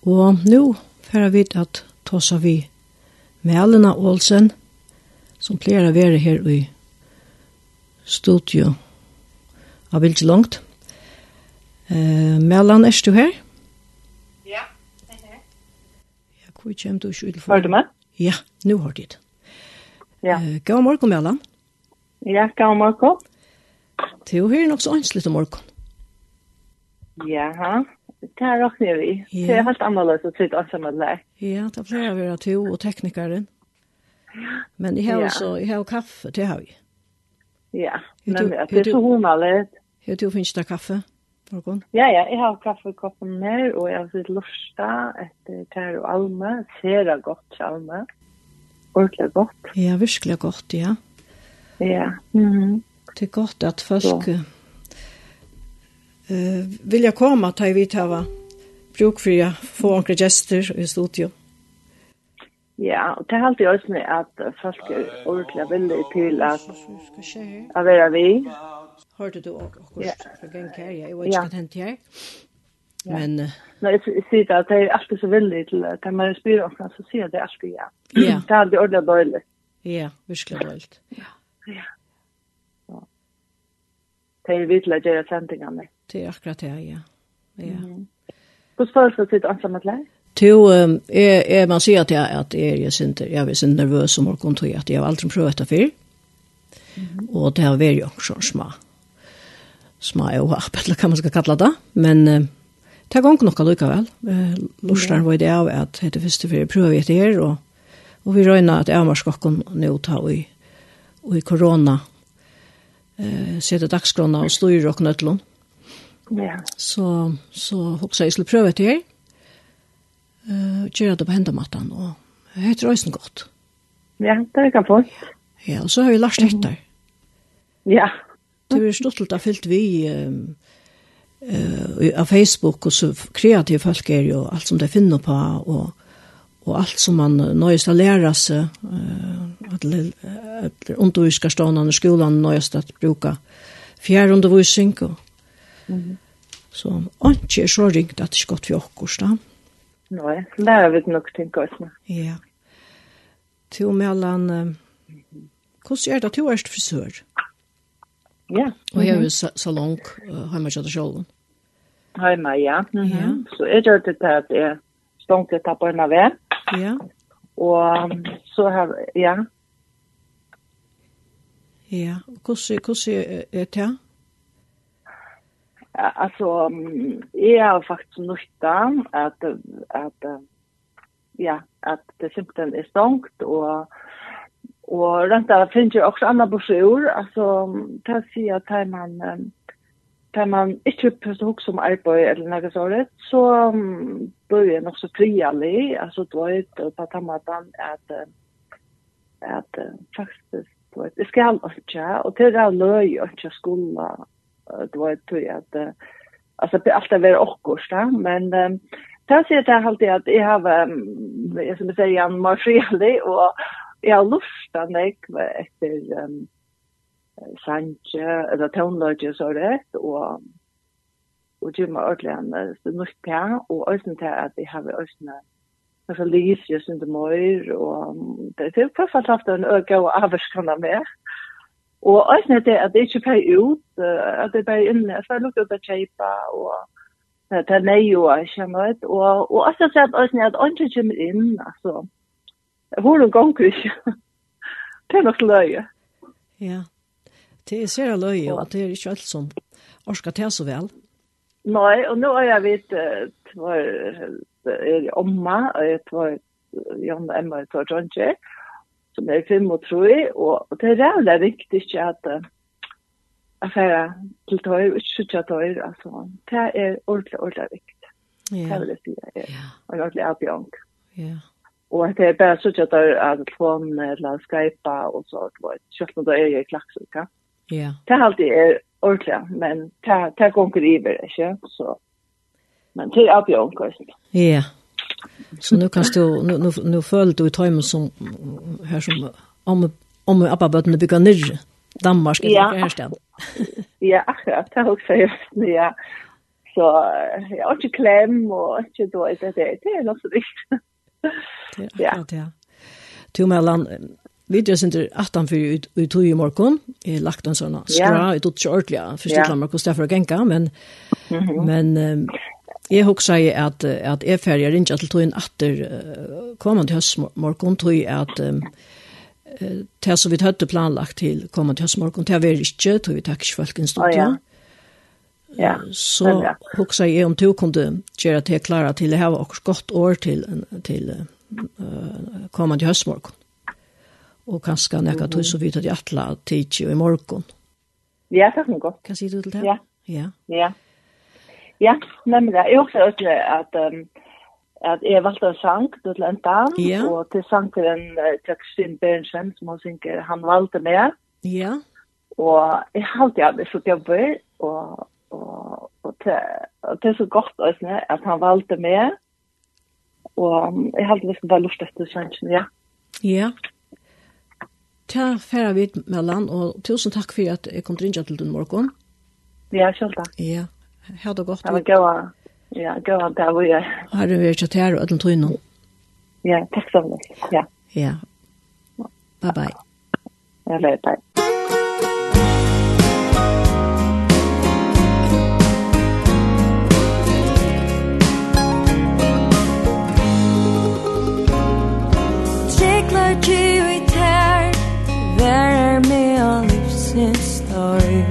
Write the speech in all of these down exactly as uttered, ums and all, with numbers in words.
Og nu får vi at ta så vi Melina Olsen, som pleier å være her i studio av Vilje Langt. Uh, Melina, er du her? Ja, jeg er her. Ja, hvor kommer du ikke ut for? Hør du meg? Ja, nu har du det. Ja. Uh, god morgen, Melina. Ja, god morgen. Det er jo her nok så ønskeligt om morgen. Ja, det er nok nere vi. Ja. Det er helt annerledes å sitte ansamme der. Ja, det pleier å være to og teknikeren. Men jeg har Ja. også, jeg har kaffe, det har vi. Ja, Hur men du- det hur er du- så hundaligt. Har du finnes det kaffe? Morgen? Ja, ja, jeg har kaffe i koppen her, og jeg har sitt lusta etter Tær og Alme. Ser det godt til Alme. Ordentlig godt. Ja, virkelig godt, ja. Ja. Mhm. Det er godt at folk uh, vil jeg komme til å vite hva bruk for å få noen gjester i studio. Ja, og det er alltid også at folk er ordentlig villige til at Skal skje her? at være vi. Hørte du akkurat Ja. fra gang her? Jeg vet ikke Ja. hva det hent her. Men uh, Når jeg s- sier at jeg er alltid så villig til at når jeg spyr om så sier jeg det alltid ja. Ja. Det er alltid ordentlig dårlig. ja, virkelig dårligt. Ja. Så. Det er vi til å gjøre sendingene. Det er akkurat det, ja. Ja. Hvordan føles det sitt ansamme til deg? To, um, er, er man sier at jeg, at jeg er sinter, jeg er sinter nervøs om morgen tog, at jeg har aldri prøvd det før. Og det har vært jo sånn små, små ohapp, eller hva man skal kalle det. Men uh, det er gong nok allikevel. Uh, Lorstaren var det av at det er første for prøve etter her, og, og vi røyner at jeg var skokken nå ta i, i korona, uh, sette dagskrona og styrer og nøtlån. Ja. Så, så hoksa jeg skulle prøve etter her. Uh, gjøre det på hendemattan, og det heter Øysen godt. Ja, det kan få. Ja, og så har vi Lars Tettar. Ja. Det er stort til å ha fyllt vi um, uh, av Facebook, og så kreative folk er jo alt som de finner på, og, og alt som man nøyest har lært seg, uh, at undervisningsstående i skolen nøyest at bruke fjärrundervisning, og Mhm. så ikke er så ringt at det er godt for oss, da. Nei, så lærer vi nok tenke oss med. Ja. Til mellan, uh, hvordan er det at du er frisør? Ja. Og jeg er jo salong uh, hjemme til sjølven. Hei meg, ja. Mhm. Ja. Så jeg gjør det til at jeg stånker tapperne ved. Ja, Og um, så har ja. ja. Hvordan hvordan er det? Ja, alltså um, jag har faktiskt nytta att att uh, ja, att det simpelthen är stångt och och rent där finns ju också andra broschyrer, alltså det säger att här man um, där man inte behöver också som arbete eller något sådant, så um, börjar nog så frially, alltså då är det på tamatan att uh, att uh, faktiskt då det ska alltså och det är löj och inte skola. Det var ju att alltså det alltid vara okkurs där, men det ser jag alltid att jag har jag som säger en marschali och jag har lust att jag efter um, Sanche eller tonlodge så det och och ju med ordentligt så mycket på och ösnen till att det har ösnen så lys just inte mer och det är för att haft en öka och avskanna med. Og også det at det ikke fer ut, at det bare inne, så jeg lukker ut å kjøpe, og det er nei og ikke noe, og, og også så at også at andre kommer inn, altså, hvor det ganger ikke, det er nok løye. Ja, det er sere løye, og det er ikke alt som orsker til så vel. Nei, og nå er jeg vidt, det var er omma, og det var Jan og Emma, det var John som er fem og tre, og det er jævlig viktig at uh, affære til tøyr, ikke skjutja tøyr, altså, det er ordentlig, ordentlig viktig. Ja. Det vil jeg si, det er Ja. en ordentlig avbjørn. Ja. Og det er bare skjutja tøyr av telefon eller Skype, og så, selv om det er i klaksuka. Ja. Det er alltid er ordentlig, men det er gonger iver, ikke? Så, men det er avbjørn, kanskje. Ja. Så nu kan du nu nu nu føler du i timen som her som om om appa bøttene bygger nyrre Danmark eller Ja. her sted. Ja, akkurat, det er også just, ja. så jag har inte kläm och inte då det det det är nog så riktigt. Ja. Ja. Till mellan vi just inte attan för ut ut i morgon är lagt en sån skra ut åt ordentligt förstår man hur Stefan gänga men men jag hoppas att att är färdig inte till in åter kommande höst morgon tror jag att det så vi hade planlagt till kommande höst morgon till vi inte tror vi tack folk en stund. Ja. Ja. Så hoppas jag om du kunde göra det klara till det här och gott år till till uh, kommande höst morgon. Och kanske näka tog så vidt att jag atla tid i morgon. Ja, det är gott. Kan du till det? Ja. Ja. Ja. Ja, men det är också att um, att jag valde en sang till Entan ja. och till sang till en Jackson Benson som hon synger han valde med. Ja. Och jag hade jag det så jobbigt och och och det, det är så gott att han valde med. Och jag hade det skulle vara lustigt att sjunga, ja. Ja. Ta färra vid mellan och tusen tack för att jag kom till till den morgon. Ja, själv tack. Ja. Ha det gott. Ja, gå. Ja, gå där var jag. Har du varit chatter och den tog in? Ja, tack så mycket. Ja. Ja. Bye bye. Ja, bye bye. Vær med all livsins story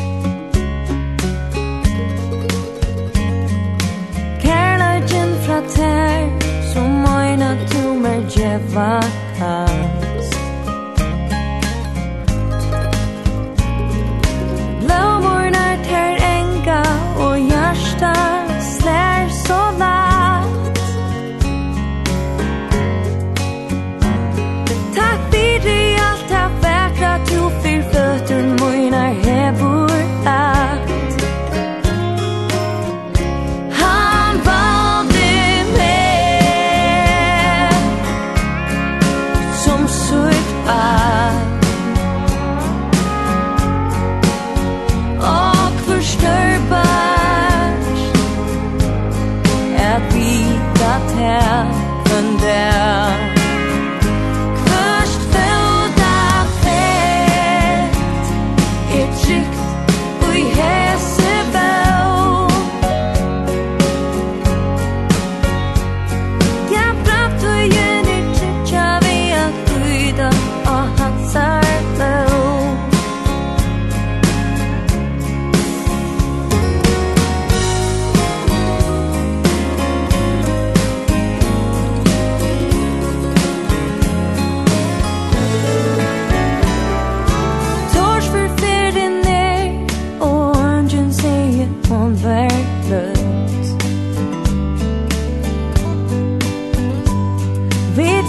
Kærleiken fra tær som øyna to mer djeva kast Blåmornar tær enga og hjärsta slær så lagt Takk fyrir tu fyr fötter mojnar hebor att han valde med som sutt att och förstör bärs att vita täppen där Vid